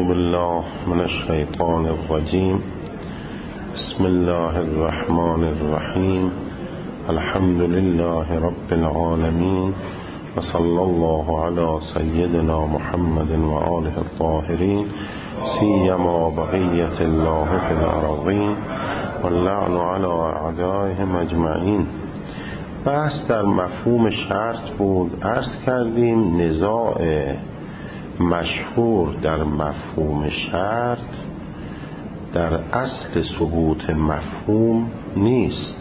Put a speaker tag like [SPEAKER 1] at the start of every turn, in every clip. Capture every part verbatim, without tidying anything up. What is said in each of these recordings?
[SPEAKER 1] بالله من الشیطان الرجیم. بسم الله الرحمن الرحیم. الحمد لله رب العالمین و صلی الله علی سیدنا محمد و آله الطاهرین سیما بقیة الله فی الارضین و اللعن علی اعدائهم اجمعین. بحث در مفهوم شرط بود. عرض کردیم نزاع مشهور در مفهوم شرط در اصل ثبوت مفهوم نیست.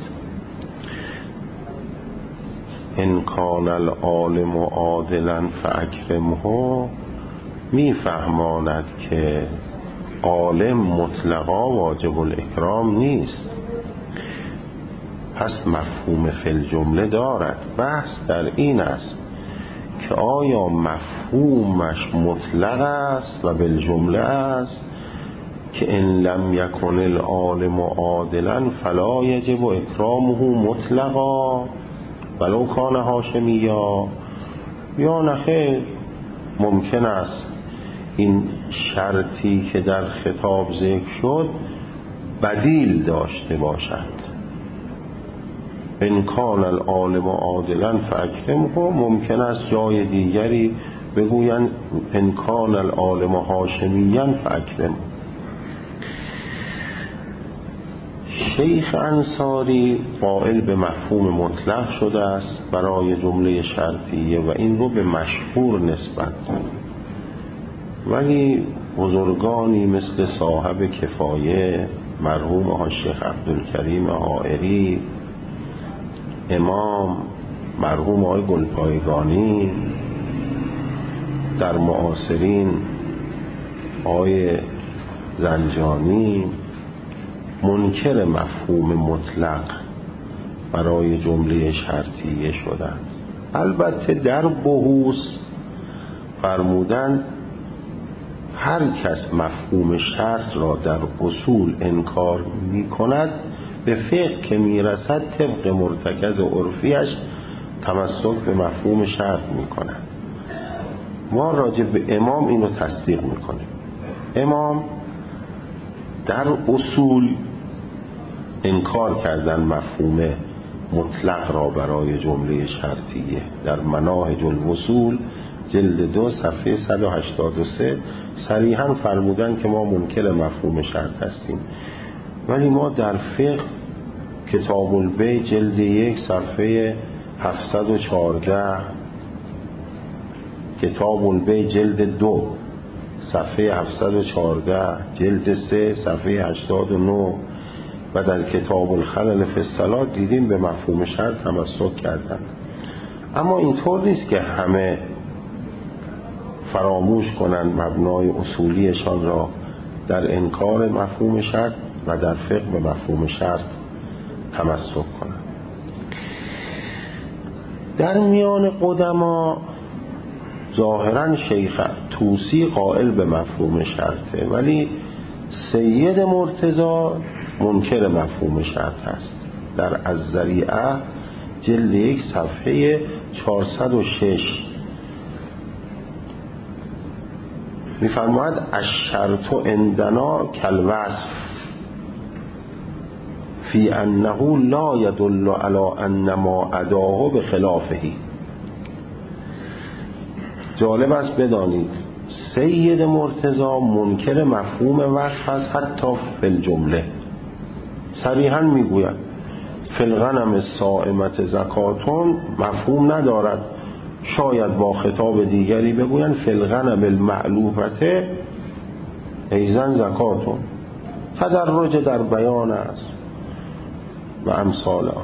[SPEAKER 1] ان کان العالم عادلا فاکرمه میفهماند که عالم مطلقا واجب الاکرام نیست، پس مفهوم فی الجمله دارد. بحث در این است که آیا مفهومش مطلق است و بالجمله است که ان لم یکن العالم عادلا فلا یجب اکرامه مطلقا ولو کان هاشمیا، یا نخیر ممکن است این شرطی که در خطاب ذکر شد بدیل داشته باشد. ان کان العالم عادلا فاکرمه، ممکن است جای دیگری بگویند ان کان العالم هاشمیا فاکرمه. شیخ انصاری قائل به مفهوم مطلق شده است برای جمله شرطیه و این رو به مشهور نسبت داد، ولی بزرگانی مثل صاحب کفایه مرحوم ها شیخ عبدالکریم حائری، امام مرحوم آقای گلپایگانی، در معاصرین آقای زنجانی منکر مفهوم مطلق برای جمله شرطیه شدند. البته در بحوث فرمودند هر کس مفهوم شرط را در اصول انکار می کند به فقه که می رسد طبق مرتکز عرفیش تمسک به مفهوم شرط می کند. ما راجع به امام اینو تصدیق می کنیم. امام در اصول انکار کردن مفهوم مطلق را برای جمله شرطیه. در مناهج الوصول جلد دو صفحه صد و هشتاد و سه صریحاً فرمودن که ما منکر مفهوم شرط هستیم، ولی ما در فقه کتاب البیع جلد یک صفحه هفتصد و چهارده، کتاب البیع جلد دو صفحه هفتصد و چهارده، جلد سه صفحه هشتاد و نه و در کتاب الخلل فی الصلاة دیدیم به مفهوم شرط تمسک کردن. اما اینطور نیست که همه فراموش کنند مبنای اصولیشان را در انکار مفهوم شرط و در فقه به مفهوم شرط تمسک کنند. در میان قدما ظاهرا شیخ طوسی قائل به مفهوم شرطه، ولی سید مرتضی منکر مفهوم شرط هست. در الذریعه جلد یک صفحه چهارصد و شش می‌فرماید الشرط عندنا کالوصف فی انه لا يدل علی ان ما اداه بخلافه. جالب است بدانید سید مرتضی منکر مفهوم وصف است حتی فی الجمله. صریحاً میگوید فی الغنم الصائمة زکاتون مفهوم ندارد، شاید با خطاب دیگری بگویند فی الغنم المعلوفة ایضا زکاتون. تدرج در بیان است و امثال آن.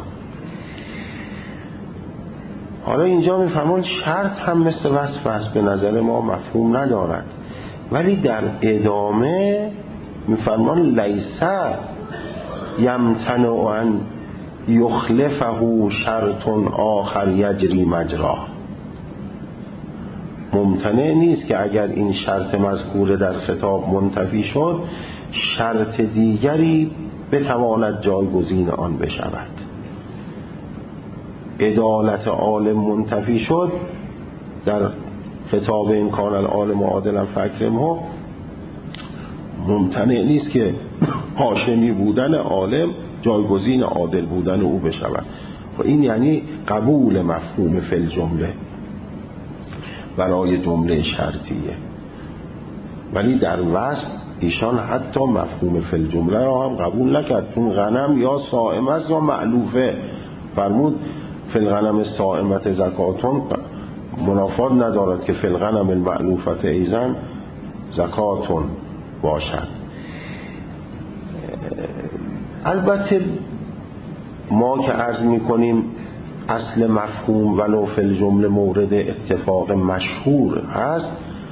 [SPEAKER 1] حالا اینجا میفهمون شرط هم مثل وصف است، به نظر ما مفهوم ندارد، ولی در ادامه میفرمان لیسا یمتنع ان یخلفه شرط آخر یجری مجراه. ممتنع نیست که اگر این شرط مذکوره در خطاب منتفی شد شرط دیگری بتواند جایگزین آن بشود. عدالت عالم منتفی شد در خطاب این کان العالم عادلا فاکرمه، ممتنع نیست که هاشمی بودن عالم جایگزین عادل بودن او بشود. و این یعنی قبول مفهوم فی الجمله برای جمله شرطیه. ولی در وصف ایشان حتی مفهوم فی الجمله را هم قبول نکرد، چون غنم یا صائمه است یا معلوفه. فرمود فی الغنم صائمت زکاتون، منافات ندارد که فی الغنم المعلوفت ایزن زکاتون باشد. البته ما که عرض میکنیم اصل مفهوم ولو فی الجمله مورد اتفاق مشهور هست،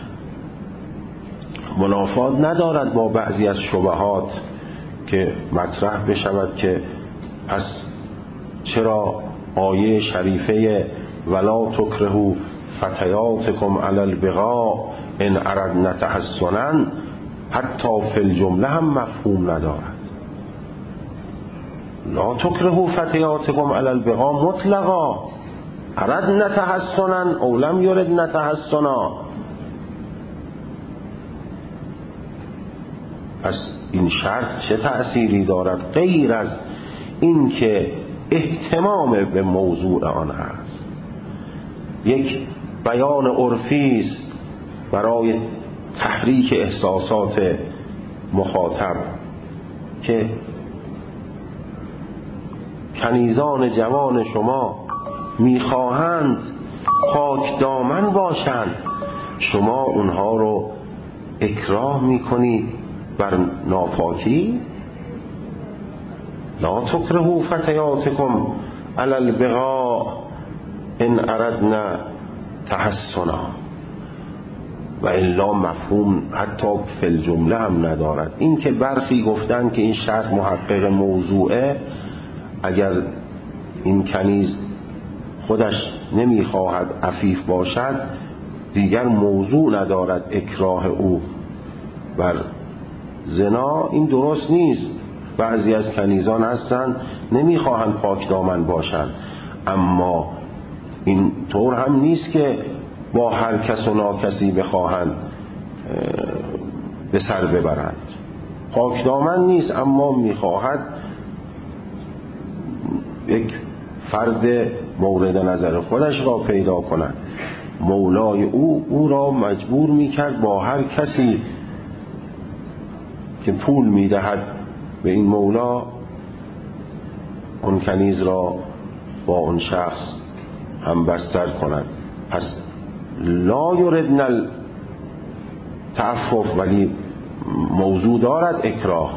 [SPEAKER 1] منافات ندارد با بعضی از شبهات که مطرح بشود که پس چرا آیه شریفه ولا تکرهوا فتیاتکم علی البغاء ان اردنا تحصنا حتی فی الجمله هم مفهوم ندارد. لا تکرهوا فتیاتکم علی البغاء مطلقا، اردنا تحصنا او لم یردنا تحصنا. پس این شرط چه تأثیری دارد غیر از این که اهتمام به موضوع آن هست، یک بیان عرفی است برای تحریک احساسات مخاطب که کنیزان جوان شما میخواهند پاک دامن باشند، شما اونها رو اکراه میکنید بر ناپاکی. لا تکرهوا فتیاتکم علی البغاء ان اردنا تحصنا. و الا مفهوم حتی فی الجمله هم ندارد. این که برخی گفتن که این شرط محقق موضوعه، اگر این کنیز خودش نمیخواهد عفیف باشد دیگر موضوع ندارد اکراه او بر زنا، این درست نیست. بعضی از کنیزان هستند نمیخواهند پاک دامن باشند، اما این طور هم نیست که با هر کس و ناکسی بخواهند به سر ببرند. پاک دامن نیست، اما میخواهد یک فرد مورد نظر خودش را پیدا کند. مولای او او را مجبور میکرد با هر کسی که پول میدهد به این مولا اون کنیز را با اون شخص هم بستر کند. پس لا یردن التعفف، ولی موضوع دارد اکراه،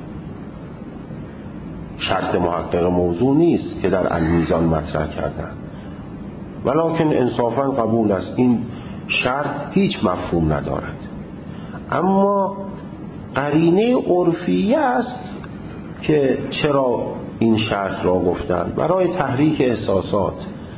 [SPEAKER 1] شرط محقق موضوع نیست که در المیزان مطرح کردن، ولکن انصافا قبول است. این شرط هیچ مفهوم ندارد، اما قرینه عرفیه است که چرا این شرط را گفتن، برای تحریک احساسات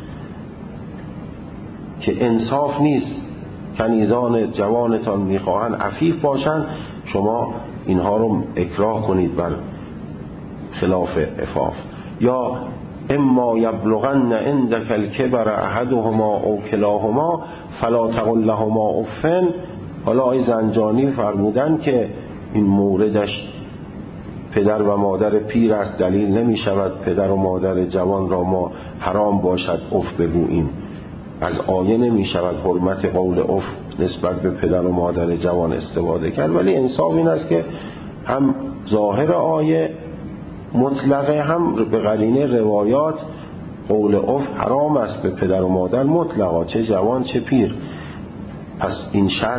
[SPEAKER 1] که انصاف نیست کنیزان جوانتان میخواهند عفیف باشند، شما اینها رو اکراه کنید بر خلاف عفاف. یا اما یبلغن عندک الکبر احدهما او کلاهما فلا تقل لهما اف. حالا آقای زنجانی فرمودن که این موردش پدر و مادر پیر است، دلیل نمی شود پدر و مادر جوان را ما حرام باشد اف بگوییم. از آیه نمی شود حرمت قول اف نسبت به پدر و مادر جوان استفاده کرد، ولی انصاف این است که هم ظاهر آیه مطلقه هم به قرینه روایات قول اف حرام است به پدر و مادر مطلقا، چه جوان چه پیر. پس این شرط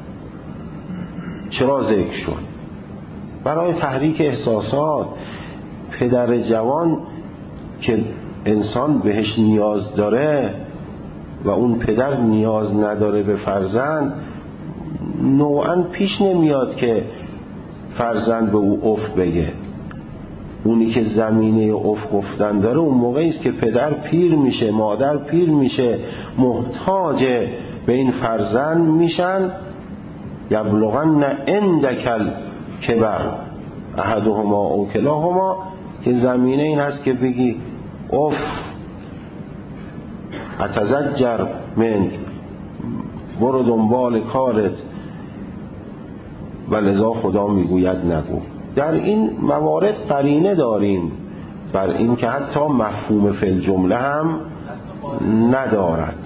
[SPEAKER 1] چرا ذکر شد؟ برای تحریک احساسات. پدر جوان که انسان بهش نیاز داره و اون پدر نیاز نداره به فرزند، نوعا پیش نمیاد که فرزند به او اف بگه. اونی که زمینه اف گفتن داره اون موقعی است که پدر پیر میشه، مادر پیر میشه، محتاج به این فرزند میشن. یبلغن عندک الکبر احدهما او کلاهما، که زمینه این هست که بگی اف اتزجر من، برو دنبال کارت، و لذا خدا میگوید نگو. در این موارد قرینه داریم بر این که حتی مفهوم فی الجمله هم ندارد.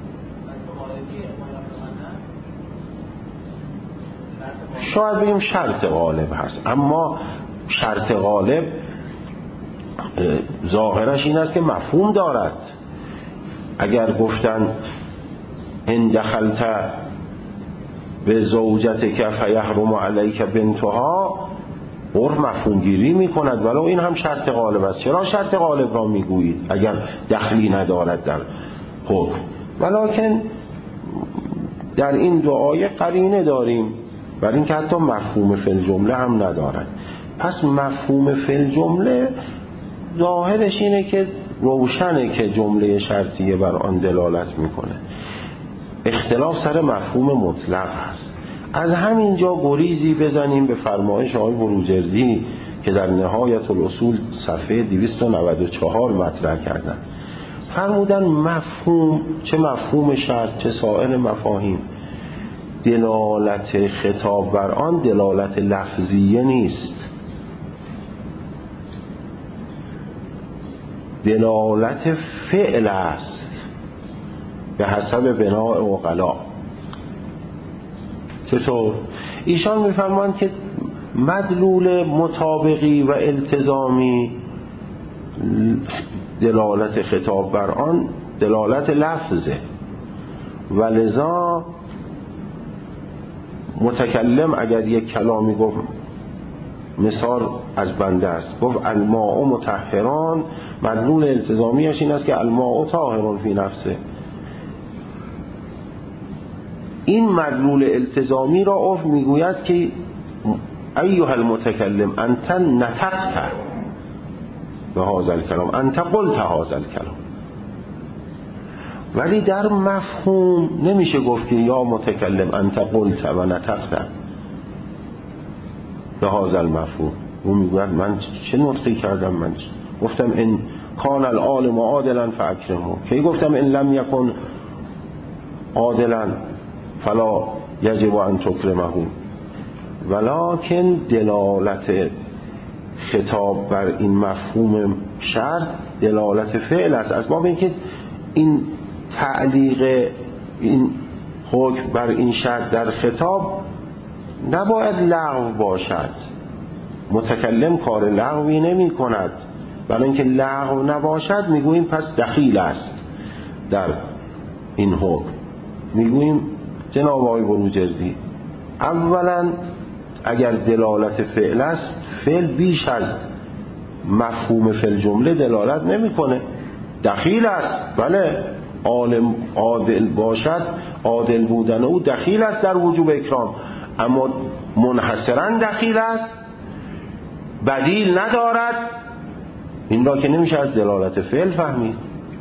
[SPEAKER 1] شاید بگیم شرط غالب هست، اما شرط غالب ظاهرش این است که مفهوم دارد. اگر گفتن ان دخلت به زوجتک فیحرم علیک بنتها، عرف مفهوم گیری می کند، ولو این هم شرط غالب است. چرا شرط غالب را می گویید اگر دخلی ندارد در حکم؟ ولکن در این دو آیه قرینه داریم بر این که حتی مفهوم فی الجمله هم ندارد. پس مفهوم فی الجمله ظاهرش اینه که روشنه که جمله شرطیه بر آن دلالت میکنه. اختلاف سر مفهوم مطلق هست. از همینجا گریزی بزنیم به فرمایش آقای بروجردی که در نهایت الاصول صفحه دویست و نود و چهار مطرح کردن. فرمودن مفهوم، چه مفهوم شرط چه سایر مفاهیم، دلالت خطاب بر آن دلالت لفظیه نیست، دلالت فعل است به حسب بناء عقلا. چطور؟ ایشان میفرمایند که مدلول مطابقی و التزامی دلالت خطاب بر آن دلالت لفظه و لذا متکلم اگر یک کلامی گفت، مثال از بنده است، گفت الماء مطهران، مدلول التزامیش این است که الماء طاهر فی نفسه. این مدلول التزامی را عرف میگوید که ایها المتکلم انت نطقت به هذا الکلام، انت قلت هذا الکلام. ولی در مفهوم نمیشه گفت که یا متکلم انت قلت و نطقت به هذا المفهوم. اون میگوید من چه نطقی کردم؟ من گفتم ان کان العالم عادلا فاکرمه. کی گفتم ان لم یکن عادلا فلا یجب ان تکرمه؟ ولکن دلالت خطاب بر این مفهوم شرط دلالت فعل است، از باب اینکه این تعلیق این حکم بر این شرط در خطاب نباید لغو باشد. متکلم کار لغوی نمی کند، برای اینکه لغو نباشد میگوییم پس دخیل است در این حکم. میگوییم جناب آقای بروجردی، اولا اگر دلالت فعل است، فعل بیش از مفهوم فی الجمله دلالت نمیکنه، دخیل است. بله، عالم عادل باشد، عادل بودن او دخیل است در وجوب اکرام، اما منحصرا دخیل است، بدیل ندارد. این را که نمیشه از دلالت فعل فهمید.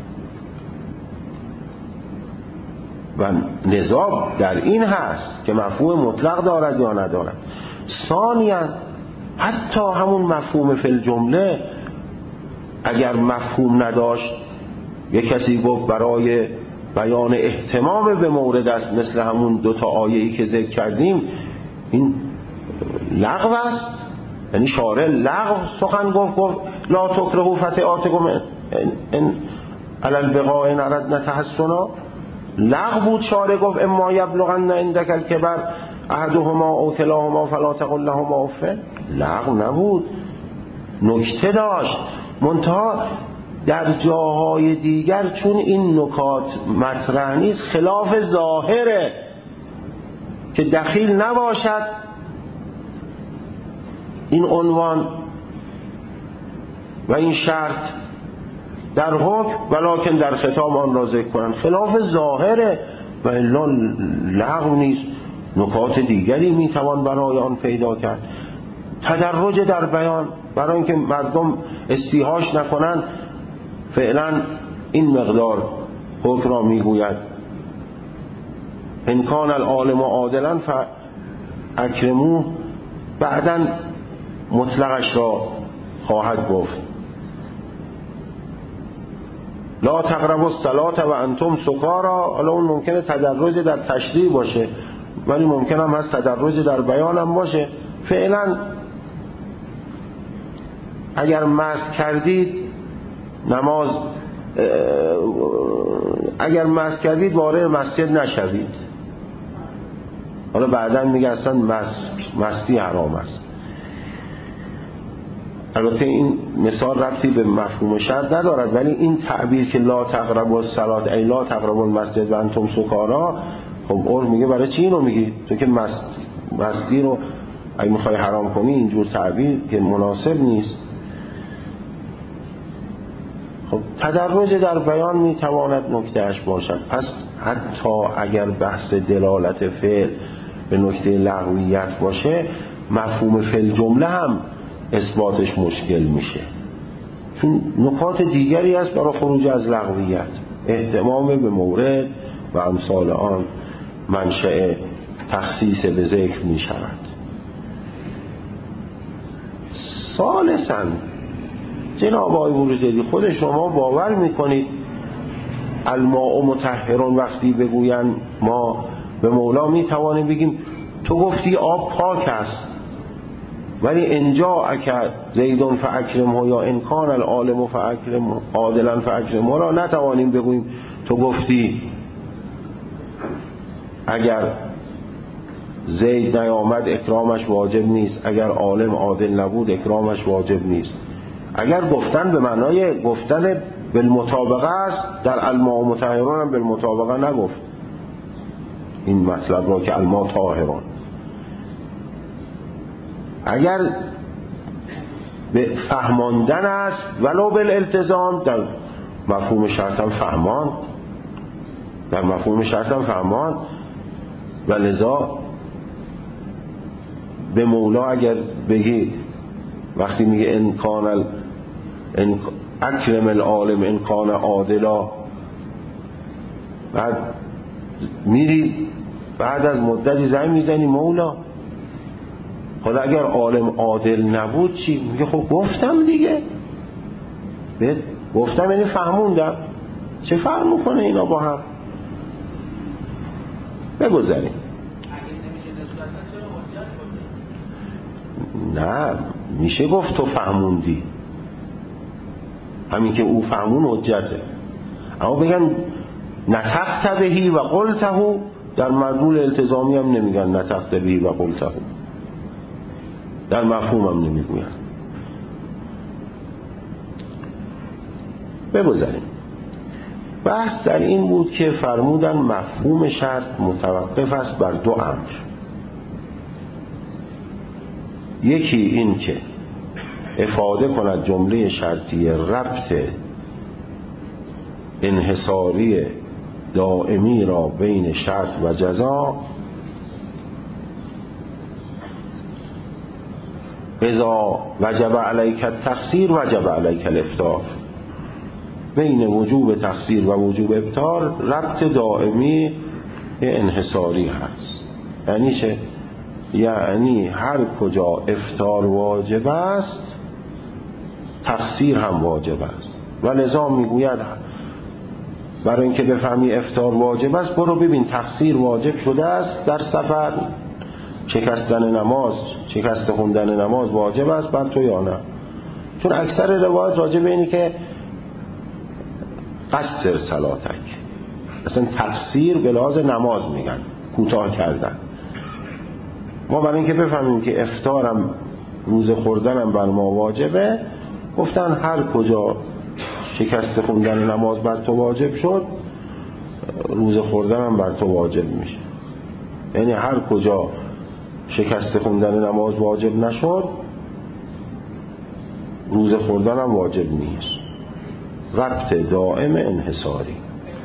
[SPEAKER 1] و نزاع در این هست که مفهوم مطلق دارد یا ندارد. ثانیاً حتی همون مفهوم فی الجمله اگر مفهوم نداشت، یک کسی گفت برای بیان اهتمام به مورد است، مثل همون دوتا آیه‌ای که ذکر کردیم، این لغو است. یعنی شارع لغو سخن گفت، گفت لا تکرهوا فتیاتکم ان علی البغاء ان اردنا تحسنا. لغو بود، شارع گفت اما یبلغن عندک الکبر احدهما او کلاهما فلا تقل لهما اف. لغو نبود، نکته داشت. منتها در جاهای دیگر چون این نکات مطرح نیست، خلاف ظاهره که دخیل نباشد این عنوان و این شرط در حکم، ولکن در خطاب آن را ذکر کنند. خلاف ظاهره و الا لغو نیست، نکات دیگری میتوان برای آن پیدا کرد. تدرج در بیان برای اینکه مردم استیحاش نکنند، فعلا این مقدار حکم را میگوید ان کان العالم عادلا فاکرموه، بعدا مطلقش را خواهد گفت لا تقربوا الصلاة و انتم سکارا. حالا اون ممکنه تدرج در تشریح باشه، ولی ممکن هم هست تدرج در بیان هم باشه. فعلا اگر مست کردید نماز اگر مست کردید وارد مسجد نشوید. حالا بعداً میگه اصلا مست مستی حرام است. البته این مثال ربطی به مفهوم شرط ندارد، ولی این تعبیر که لا تقربوا الصلاة ای لا تقربوا المسجد و انتم سکارا، خب عرف میگه برای چی اینو میگی؟ تو که مست مستی رو اگه میخوای حرام کنی اینجور تعبیر که مناسب نیست. خب تدرج در بیان میتواند نکتهش باشد. پس حتی اگر بحث دلالت فعل به نکته لغویت باشه، مفهوم فعل جمله هم اثباتش مشکل میشه، چون نکات دیگری است برای خروج از لغویت، اهتمام به مورد و امثال آن منشأ تخصیص به ذکر میشود. ثالثاً جناب آقای بروجردی، خود شما باور میکنید الماء مطهرون وقتی بگوین ما به مولا میتوانیم بگیم تو گفتی آب پاک است، ولی انجا اکر زیدون فاکرمه یا انکان العالم فاکرمه عادلا فاکرمه را نتوانیم بگوییم تو گفتی اگر زید نیامد اکرامش واجب نیست، اگر عالم عادل نبود اکرامش واجب نیست. اگر گفتن به معنای گفتن بالمطابقه است، در الماء مطهرون هم بالمطابقه نگفت این مطلب را که الماء طاهرون. اگر به فهماندن است ولو بالالتزام، در مفهوم شرط هم فهمان، در مفهوم شرط هم فهمان، و لذا به مولا اگر بگی وقتی میگه انکان ال... ان... اکرم العالم انکان عادلا، بعد میری بعد از مدتی زنگ میزنی مولا حالا اگر عالم عادل نبود چی؟ میگه خب گفتم دیگه، بهت گفتم یعنی فهموندم. چه فرق میکنه اینا با هم؟ بگذاریم. نه میشه گفت تو فهموندی، همین که او فهمون حجته. اما بگن نطقت بهی و قلته، در مدلول التزامی هم نمیگن نطقت بهی و قلته، در مفهوم هم نمیگوین. بگذاریم. بحث در این بود که فرمودن مفهوم شرط متوقف است بر دو امر. یکی این که افاده کند جمله شرطی ربط انحصاری دائمی را بین شرط و جزا، اذا وجب علیک التقصیر وجب علیک الافطار. بین وجوب تقصیر و وجوب افطار ربط دائمی انحصاری هست. یعنی چه؟ یعنی هر کجا افطار واجب است تقصیر هم واجب است. و لذا میگوید برای اینکه بفهمی افطار واجب است برو ببین تقصیر واجب شده است در سفر، شکستن نماز شکست خوندن نماز واجب است بر تو یا نه. چون اکثر روایات راجع به اینه که قصر صلاتک، اصلا تقصیر به لحاظ نماز میگن کوتاه کردن. ما برای اینکه بفهمیم که افطارم روز خوردنم بر ما واجبه، گفتن هر کجا شکست خوندن نماز بر تو واجب شد روز خوردنم بر تو واجب میشه. یعنی هر کجا شکست خوندن نماز واجب نشد روز خوردنم واجب نیست. ربط دائم انحصاری.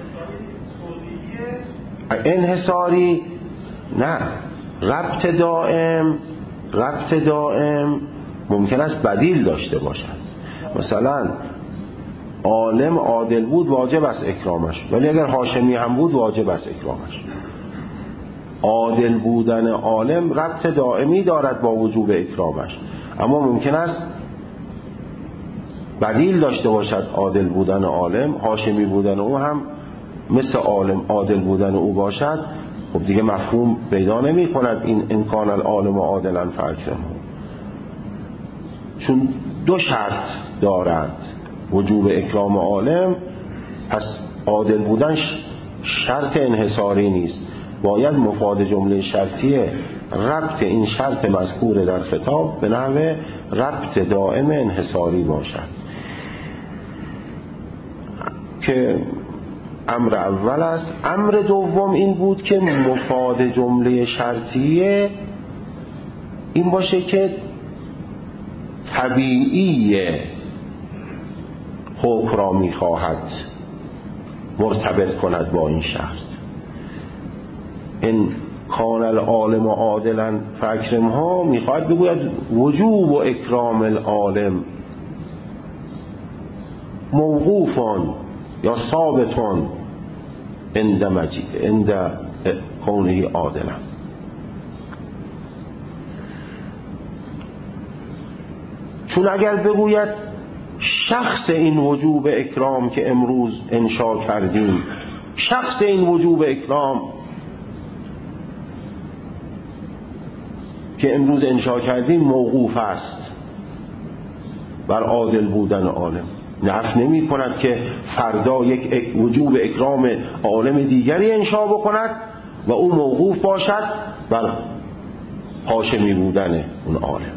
[SPEAKER 1] انحصاری نه، ربط دائم ربط دائم ممکن است بدیل داشته باشد. مثلا عالم عادل بود واجب است اکرامش، ولی اگر هاشمی هم بود واجب است اکرامش. عادل بودن عالم ربط دائمی دارد با وجوب اکرامش، اما ممکن است بدیل داشته باشد. عادل بودن عالم، هاشمی بودن او هم مثل عالم عادل بودن او باشد، خب دیگه مفهوم پیدا نمی کند این امکان العالم عادلا فاکرمه، چون دو شرط دارد وجوب اکرام عالم، پس عادل بودن شرط انحصاری نیست، باید مفاد جمله شرطیه ربط این شرط مذکور در خطاب به نحو ربط دائم انحصاری باشد که امر اول است. امر دوم این بود که مفاد جمله شرطیه این باشه که طبیعی حکم را میخواهد مرتبط کند با این شرط. این کان العالم عادلا فاکرمها میخواهد بگوید وجوب و اکرام العالم موقوفان یا ثابتان عند مجی عند کونه عادلا. چون اگر بگوید شخص این وجوب اکرام که امروز انشا کردیم، شخص این وجوب اکرام که امروز انشا کردیم موقوف است بر عادل بودن عالم، نفی نمی کند که فردا یک وجوب اکرام عالم دیگری انشا بکند و او موقوف باشد بر هاشمی بودن اون عالم.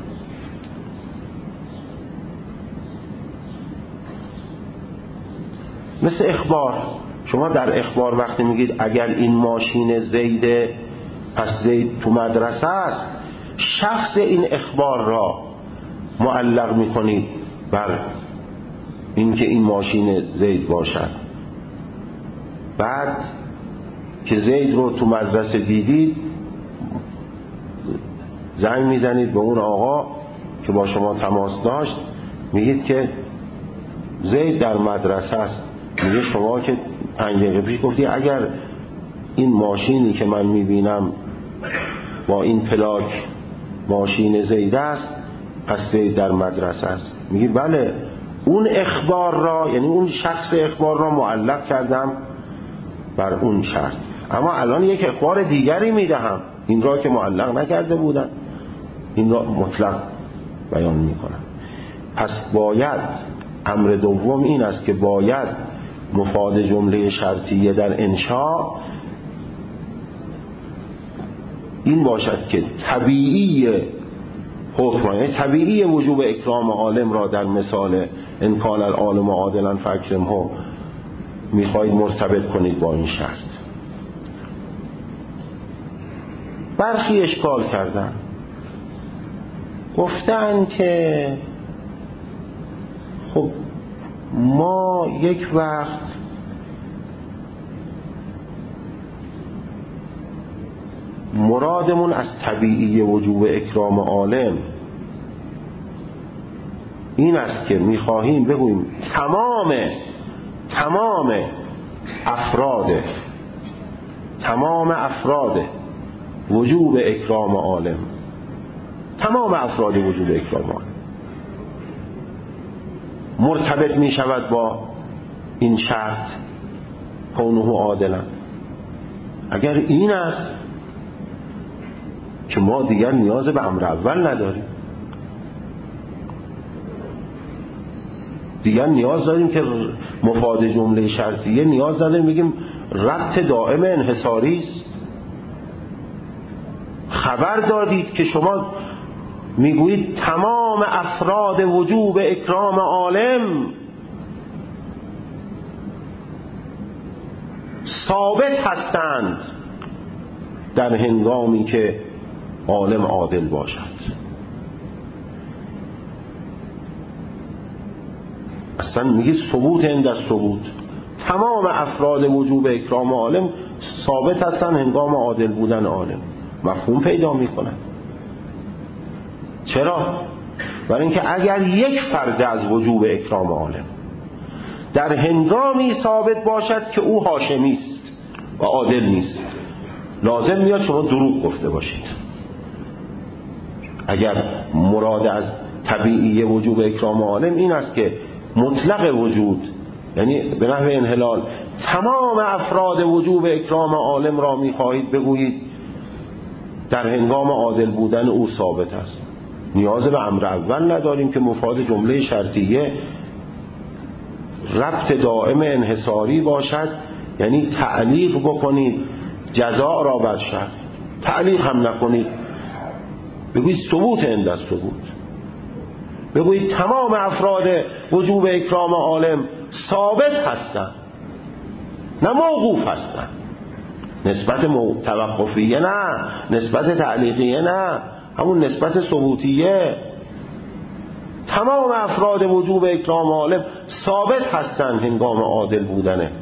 [SPEAKER 1] مثل اخبار، شما در اخبار وقتی میگید اگر این ماشین زیده پس زید تو مدرسه است، شخص این اخبار را معلق میکنید بر اینکه این ماشین زید باشد. بعد که زید رو تو مدرسه دیدید زنگ میزنید به اون آقا که با شما تماس داشت، میگید که زید در مدرسه است. میگه شما که پنج دقیقه پیش گفتی اگر این ماشینی که من میبینم با این پلاک ماشین زید است پس زید در مدرسه است. میگه بله، اون اخبار را یعنی اون شخص اخبار را معلق کردم بر اون شرط، اما الان یک اخبار دیگری میدهم، این را که معلق نکرده بودن این را مطلق بیان میکنم. پس باید امر دوم این است که باید مفاد جمله شرطیه در انشاء این باشد که طبیعی حکم، یعنی طبیعی وجوب اکرام عالم را در مثال ان کان العالم عادلا فاکرمه میخواهید مرتبط کنید با این شرط. برخی اشکال کردن، گفتن که خب ما یک وقت مرادمون از طبیعی وجوب اکرام عالم این است که میخواهیم بگوییم تمام تمام افراد تمام افراد وجوب اکرام عالم تمام افراد وجوب اکرام عالم مرتبط می شود با این شرط کونه عادلا. اگر این است که ما دیگر نیاز به امر اول نداریم، دیگر نیاز داریم که مفاد جمله شرطیه نیاز داریم بگیم ربط دائم انحصاری است. خبر دادید که شما میگویید تمام افراد وجوب اکرام عالم ثابت هستند در هنگامی که عالم عادل باشد. اصلا میگید ثبوت عند ثبوت، تمام افراد وجوب اکرام عالم ثابت هستند هنگام عادل بودن عالم. مفهوم پیدا میکنند. چرا؟ برای اینکه اگر یک فرد از وجوب اکرام عالم در هنگامی ثابت باشد که او هاشمی است و عادل نیست، لازم میاد شما دروغ گفته باشید. اگر مراد از طبیعی وجوب اکرام عالم این است که مطلق وجود، یعنی به نحو انحلال تمام افراد وجوب اکرام عالم را میخواهید بگویید در هنگام عادل بودن او ثابت است. نیاز به امر اول نداریم که مفاد جمله شرطیه ربط دائم انحصاری باشد، یعنی تعلیق بکنید جزاء را بر شرط، تعلیق هم نکنید، بگویید ثبوت عند الثبوت، بگویید تمام افراد وجوب اکرام عالم ثابت هستند نه موقوف هستند. نسبت توقفیه نه، نسبت تعلیقیه نه، همون نسبت ثبوتیه. تمام افراد وجوب اکرام عالم ثابت هستند هنگام عادل بودن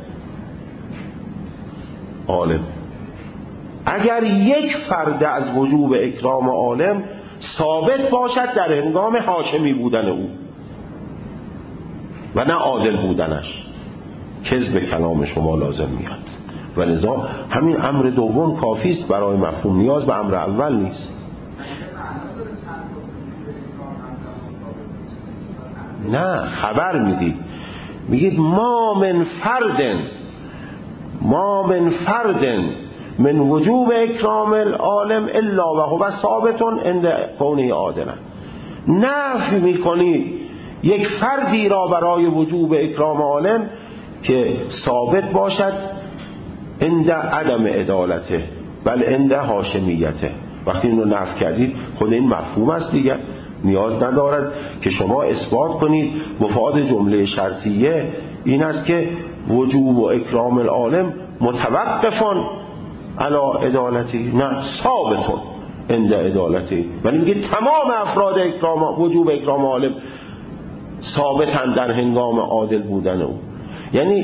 [SPEAKER 1] عالم. اگر یک فرد از وجوب اکرام عالم ثابت باشد در هنگام هاشمی بودن او و نه عادل بودنش، کذب کلام شما لازم میاد. و لذا همین امر دوم کافی است برای مفهوم، نیاز به امر اول نیست. نه، خبر میدید، میگید ما من فردن ما من فردن من وجوب اکرام العالم الا و هو ثابت عند کونه عادلا. نفی میکنید یک فردی را برای وجوب اکرام عالم که ثابت باشد عند عدم عدالته بل عند هاشمیته. وقتی اینو نفی کردید خود این مفهوم است دیگه، نیاز ندارد که شما اثبات کنید مفاد جمله شرطیه این است که وجوب و اکرام العالم متوقفون علی عدالتی، نه ثابتون عند عدالتی. ولی میگه تمام افراد اکرام وجوب اکرام عالم ثابتن در هنگام عادل بودن او. یعنی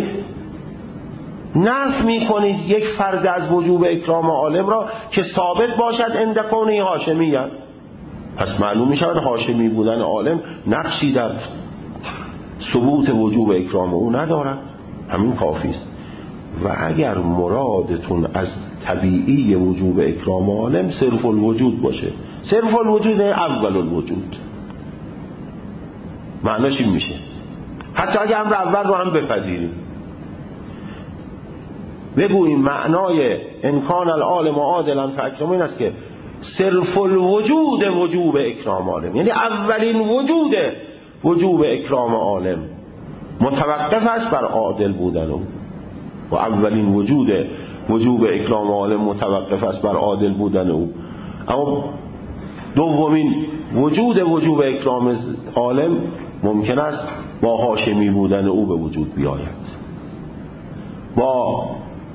[SPEAKER 1] نفی میکنید یک فرد از وجوب اکرام عالم را که ثابت باشد عند کونه هاشمیت. پس معلوم میشود هاشمی بودن عالم نقشی در ثبوت وجوب اکرام او ندارد. همین کافی است. و اگر مرادتون از طبیعی وجوب اکرام عالم صرف الوجود باشه، صرف الوجود اول الوجود، معناش این میشه حتی اگر امر اول رو هم بپذیریم، بگوییم معنای انکان العالم عادلا فاکرموا این است که صرف الوجود وجوب اکرام عالم، یعنی اولین وجود وجوب اکرام عالم متوقف است بر عادل بودن او، و اولین وجود وجوب اکرام عالم متوقف است بر عادل بودن او. اما دومین وجود وجوب اکرام عالم ممکن است با هاشمی بودن او به وجود بیاید، با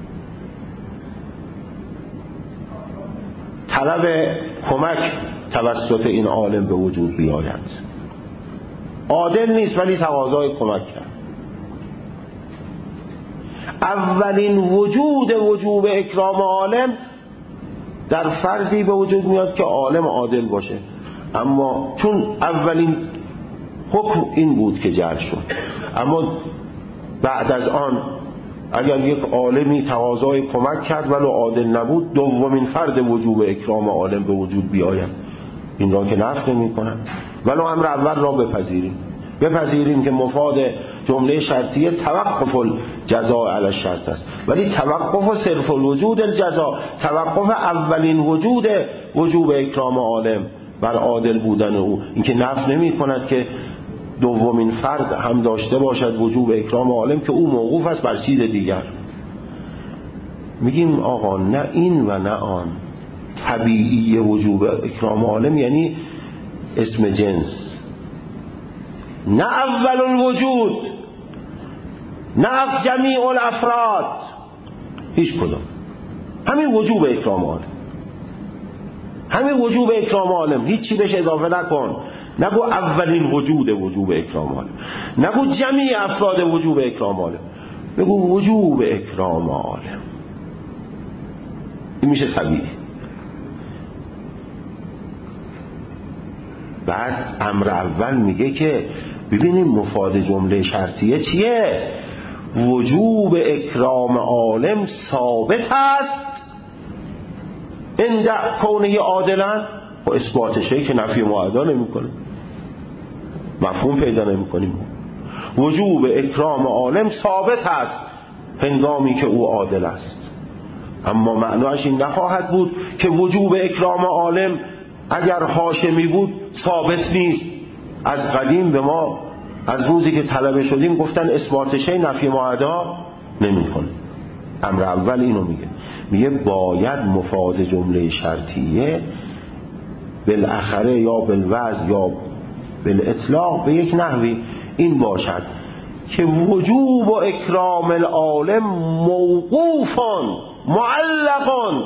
[SPEAKER 1] طلب کمک توسط این عالم به وجود بیاید. عادل نیست ولی تقاضای کمک کرد. اولین وجود وجوب اکرام عالم در فرضی به وجود میاد که عالم عادل باشه، اما چون اولین حکم این بود که جعل شد، اما بعد از آن اگر یک عالمی تقاضای کمک کرد ولو عادل نبود، دومین فرد وجوب اکرام عالم به وجود بیاید. این را که نفی نمی‌کنند. ولو امر اول را بپذیریم بپذیریم که مفاد جمله شرطیه توقف الجزاء علی الشرط است، ولی توقف صرف الوجود الجزاء، توقف اولین وجود وجوب اکرام عالم بر عادل بودن او، این که نفی نمی‌کند که دومین فرد هم داشته باشد وجوب اکرام عالم که او موقوف است بر چیز دیگر. میگیم آقا نه این و نه آن. طبیعی وجوب اکرام عالم یعنی اسم جنس، نه اول الوجود، نه جمیع الافراد، هیچ کدام، همین وجوب اکرام عالم، همین وجوب اکرام عالم، هیچی بهش اضافه نکن. نگو اولین وجود وجوب اکرام عالم، نگو جمیع افراد وجوب اکرام عالم، بگو وجوب اکرام عالم. این میشه طبیعی. بعد امر اول میگه که ببینیم مفاد جمله شرطیه چیه؟ وجوب اکرام عالم ثابت است عند کونه عادلا. و اثباتشه که نفی معدا نمیکنه، مفهوم پیدا نمیکنیم. وجوب اکرام عالم ثابت است هنگامی که او عادل است. اما معناش این نخواهد بود که وجوب اکرام عالم اگر هاشمی بود ثابت نیست. از قدیم به ما از روزی که طلبه شدیم گفتن اثبات شی نفی معدا نمی‌کنه. امر اول اینو میگه، میگه باید مفاد جمله شرطیه بالاخره یا بالوضع یا بالاطلاق به یک نحوی این باشد که وجوب و اکرام العالم موقوفان معلقان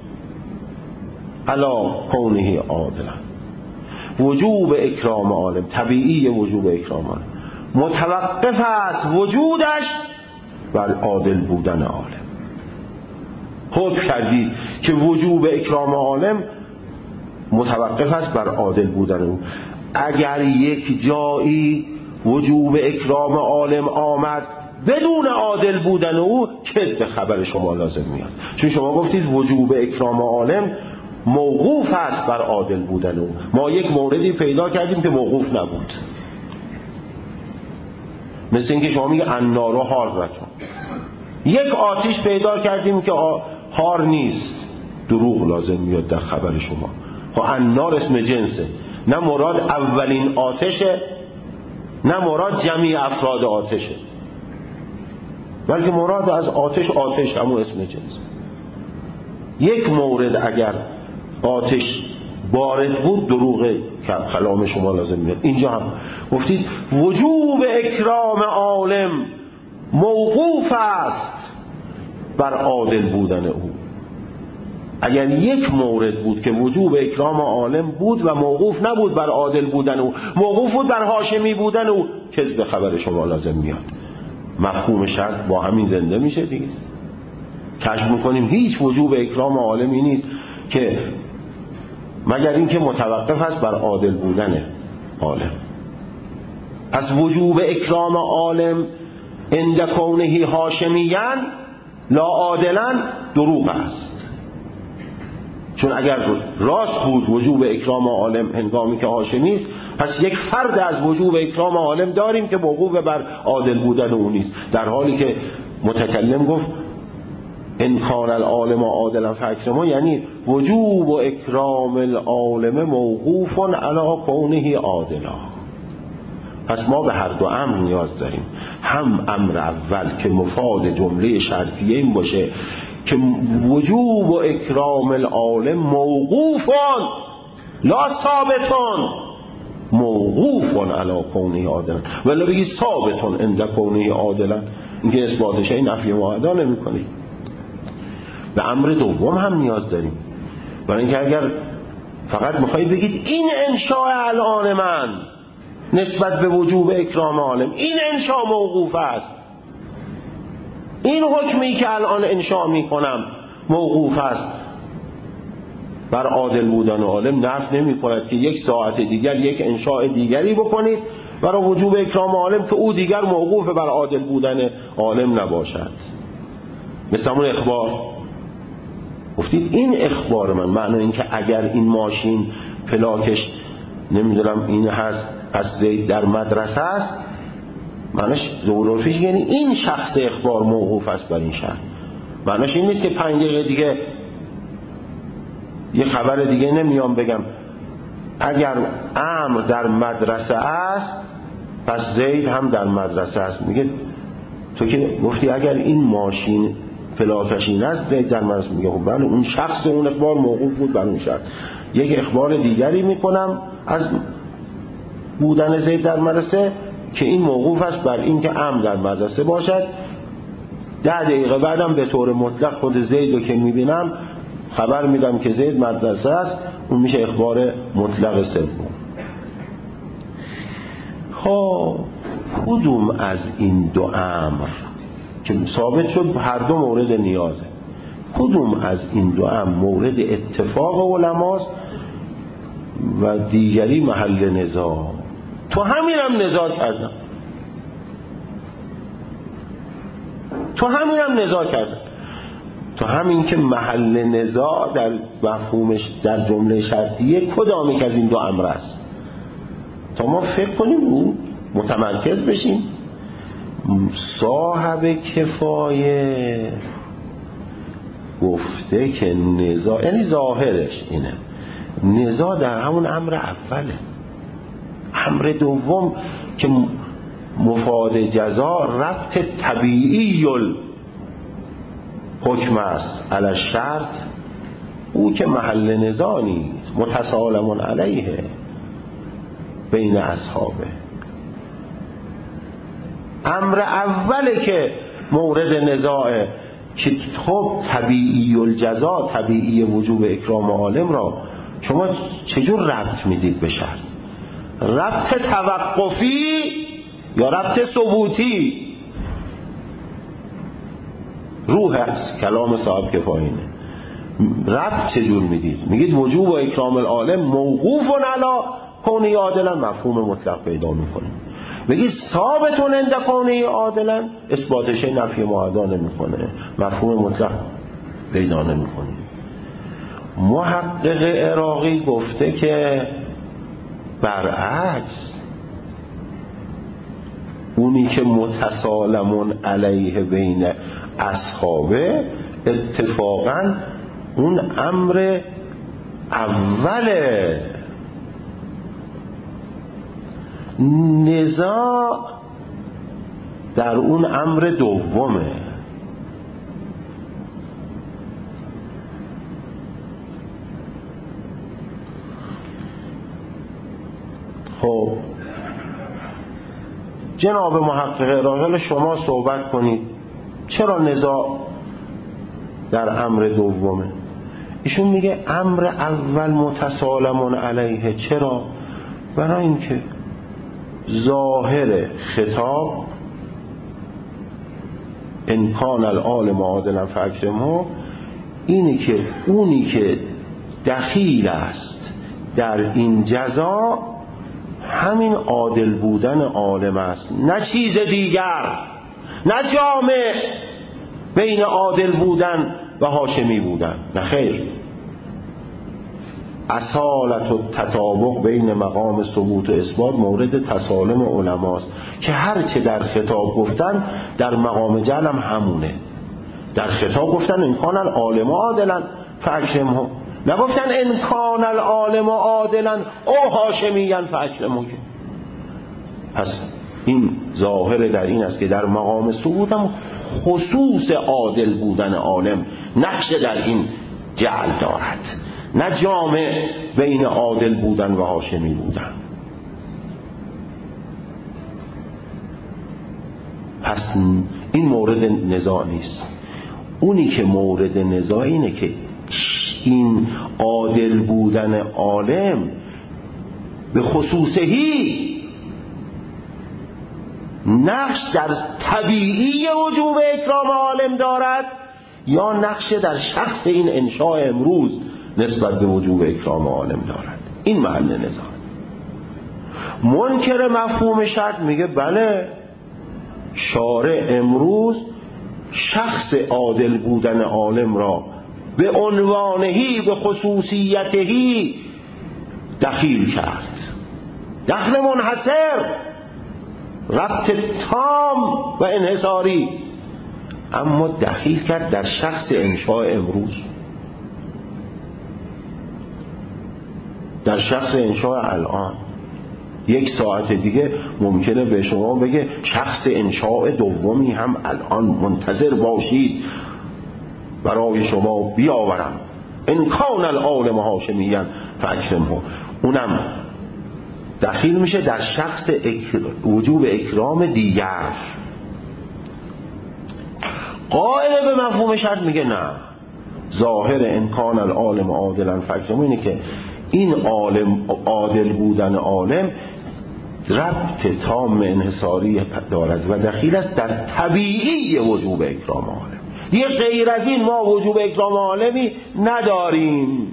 [SPEAKER 1] علی کونه عادلا. وجوب اکرام عالم طبیعی، وجوب اکرام عالم متوقف است وجودش بر عادل بودن عالم. حکم کردید که وجوب اکرام عالم متوقف است بر عادل بودن او. اگر یک جایی وجوب اکرام عالم آمد بدون عادل بودن او، کذب خبر شما لازم میاد. چون شما گفتید وجوب اکرام عالم موقوف است بر عادل بودن او. ما یک موردی پیدا کردیم که موقوف نبود، مثل اینکه شما میگه النار حارتون. یک آتش پیدا کردیم که حار نیست، دروغ لازم میاد در خبر شما. خب النار اسم جنسه، نه مراد اولین آتشه، نه مراد جمعی افراد آتشه، بلکه مراد از آتش آتش همون اسم جنس. یک مورد اگر آتش بارد بود دروغ کلام شما لازم میاد. اینجا هم گفتید وجوب اکرام عالم موقوف است بر عادل بودن او. اگر یک مورد بود که وجوب اکرام عالم بود و موقوف نبود بر عادل بودن او، موقوف بود بر هاشمی بودن او، کذب خبر شما لازم میاد. مفهوم شرط با همین زنده میشه دیگه. کشف میکنیم هیچ وجوب اکرام عالمی نیست که مگر اینکه متوقف است بر عادل بودن عالم. از وجوب اکرام عالم عند کونه هاشمیان لا عادلا دروغ است. چون اگر راست بود وجوب اکرام عالم هنگامی که هاشمی است، پس یک فرد از وجوب اکرام عالم داریم که موقوف بر عادل بودن او نیست، در حالی که متکلم گفت ان کان العالم عادلا فاکرموا، یعنی وجوب و اکرام العالم موقوف علی کونه عادلا. پس ما به هر دو امر نیاز داریم. هم امر اول که مفاد جمله شرطیه این باشه که وجوب و اکرام العالم موقوفان لا ثابتان، موقوفان علی کونه عادلا، ولی بگی ثابتان عند کونه عادلا، اینکه اثباتش این نفی معدا نمی‌کنی. به امر دوم هم نیاز داریم، برای اینکه اگر فقط میخواید بگید این انشاء الان من نسبت به وجوب اکرام عالم این انشاء موقوف است، این حکمی که الان انشاء میکنم موقوف است بر عادل بودن عالم، نفی نمی کند که یک ساعت دیگر یک انشاء دیگری بکنید برای وجوب اکرام عالم که او دیگر موقوف بر عادل بودن عالم نباشد. مثل همون اخبار گفتید این اخبار من، معنی این که اگر این ماشین پلاکش نمیدونم این هست پس زید در مدرسه است، معنیش ظهورفیش یعنی این شخص اخبار موقوف است بر این شخص. معنیش این نیست که پنج دقیقه دیگه یه خبر دیگه نمیام بگم اگر امر در مدرسه است پس زید هم در مدرسه است. میگه تو که گفتی اگر این ماشین پلاکش این است زید در مدرسه، میگه خب بله اون شخص اون اخبار موقوف بود بر اون شخص. یک اخبار دیگری میکنم از بودن زید در مدرسه که این موقوف است بر این که امر در مدرسه باشد. ده دقیقه بعدم به طور مطلق خود زید رو که میبینم خبر میدم که زید مدرسه است، اون میشه اخبار مطلق سوم. خب کدوم از این دو امر که ثابت شد هر دو مورد نیازه، کدوم از این دو امر مورد اتفاق علماست و دیگری محل نزاع؟ تو همین هم نزاع کردن، تو همین هم نزاع کردن تو همین که محل نزاع در مفهومش در جمله شرطیه کدام یک از این دو امر است، تا ما فکر کنیم اون متمرکز بشیم. صاحب کفایه گفته که نزاع، یعنی ظاهرش اینه، نزاع در همون امر اوله. امر دوم که مفاد جزا ربط طبیعی حکم است علی الشرط، او که محل نزاع نیست، متسالمون علیه بین اصحابه. امر اوله که مورد نزاعه که خب طبیعی الجزا، طبیعی وجوب اکرام عالم را شما چجور ربط میدید به شرط؟ ربط توقفی یا ربط ثبوتی؟ روح است کلام صاحب کفایینه. ربط چجور میدید؟ میگید وجوب و اکرام العالم موقوف علی کونه عادلا، مفهوم مطلق پیدا میکنه. بگید ثابتون عند کونه عادلا، اثباتش نفی معدا نمیکنه، مفهوم مطلق پیدا نمیکنه. محقق عراقی گفته که برعکس، اونی که متسالمون علیه بین اصحابه اتفاقا اون امر اوله، نزاع در اون امر دومه. خب جناب محقق عراقی شما صحبت کنید چرا نزاع در امر دومه؟ ایشون میگه امر اول متسالمون علیه. چرا؟ برای اینکه ظاهر خطاب انکان العالم عادلا فاکرمه اینی که اونی که دخیل است در این جزا همین عادل بودن عالم است، نه چیز دیگر، نه جامع بین عادل بودن و هاشمی بودن، نه خیر. اصالت و تطابق بین مقام ثبوت و اثبات مورد تسالم علماست که هر چه در خطاب گفتن در مقام جعل هم همونه. در خطاب گفتن امکان العالم عادلا فاکرمه، نگفتن امکان العالم عادلا او هاشمیان فاکرمه. پس این ظاهر در این است که در مقام ثبوت هم خصوص عادل بودن عالم نقش در این جعل دارد، نه جامع بین عادل بودن و هاشمی بودن. پس این مورد نزاع نیست. اونی که مورد نزاع اینه که این عادل بودن عالم به خصوصهی نقش در طبیعی وجوب اکرام عالم دارد یا نقش در شخص این انشاء امروز نسبت به وجوب اکرام عالم دارد. این محل نزاع. منکر مفهوم شرط میگه بله، شارع امروز شخص عادل بودن عالم را به عنوانهی به خصوصیتهی دخیل کرد، دخل منحصر، ربط تام و انحصاری، اما دخیل کرد در شخص انشاء امروز، در شخص انشاء الان. یک ساعت دیگه ممکنه به شما بگه شخص انشاء دومی هم الان منتظر باشید برای شما بیاورم، انکان العالم هاشمیان فاکرمه. اونم دخیل میشه در شخص اکر... وجوب اکرام دیگر. قائل به مفهوم شرط میگه نه، ظاهر انکان العالم عادلا فاکرمه اینه که این عالم عادل بودن عالم ربط تام انحصاری دارد و دخیل است در طبیعی وجوب اکرام عالم. یه غیر از این ما وجوب اکرام عالمی نداریم.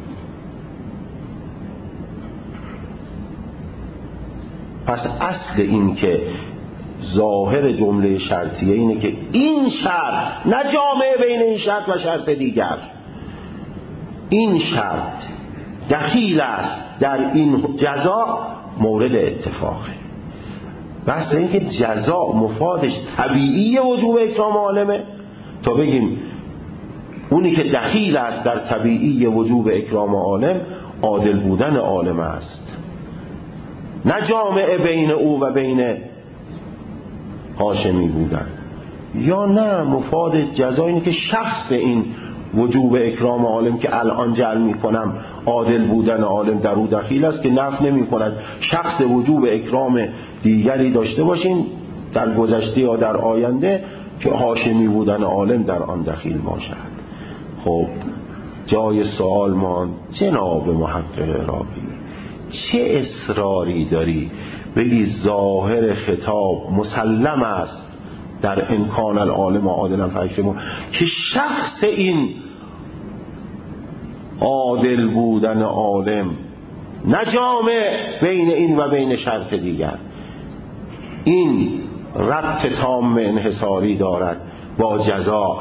[SPEAKER 1] پس اصل این که ظاهر جمله شرطیه اینه که این شرط، نه جامعه بین این شرط و شرط دیگر، این شرط دخیل است در این جزا مورد اتفاقه. بحث این که جزا مفادش طبیعی وجوب اکرام عالمه تا بگیم اونی که دخیل است در طبیعی وجوب اکرام عالم عادل بودن عالم است، نه جامعه بین او و بین هاشمی بودن. یا نه مفاد جزا اینه که شخص این وجوب اکرام عالم که الان جعل میکنم عادل بودن عالم در او دخیل است، که نفی نمی کند شخص وجوب اکرام دیگری داشته باشیم در گذشته یا در آینده که هاشمی بودن عالم در آن دخیل باشد. خب جای سوال مان جناب محقق عراقی، چه اصراری داری بگی ظاهر خطاب مسلم است در امکان العالم عادلا فاکرمون، که شخص این عادل بودن عالم نه جامع بین این و بین شرط دیگر این ربط تام انحصاری دارد با جزا؟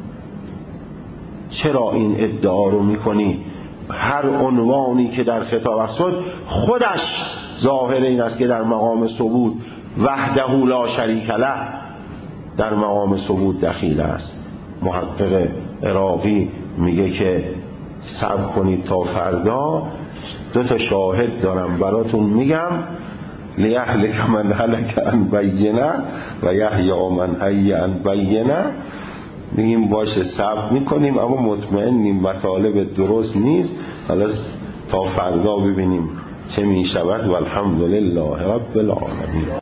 [SPEAKER 1] چرا این ادعا رو میکنی؟ هر عنوانی که در خطاب است خودش ظاهر این است که در مقام ثبوت وحده لا شریک له در مقام ثبوت دخیل است. محقق عراقی میگه که صبر کنید تا فردا، دو تا شاهد دارم براتون میگم، لیهلک من هلک عن بینه و یحیی من حی عن بینه. میگیم باشه صبر میکنیم اما مطمئنیم مطالب درست نیست، حالا تا فردا ببینیم چه میشود. والحمدلله رب العالمین.